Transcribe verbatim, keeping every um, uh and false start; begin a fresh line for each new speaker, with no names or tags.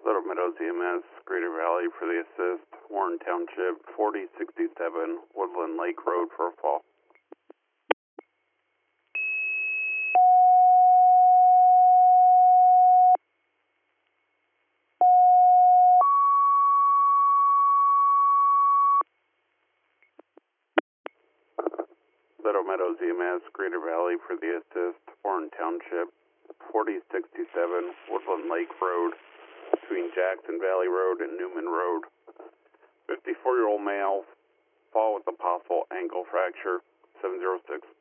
Little Meadows E M S, Greater Valley for the assist. Warren Township, forty sixty-seven, Woodland Lake Road for a fall. Little Meadows E M S, Greater Valley for the assist. Warren Township, forty sixty-seven, Woodland Lake Road, between Jackson Valley Road and Newman Road. fifty-four-year-old male, fall with a possible ankle fracture, seven zero six.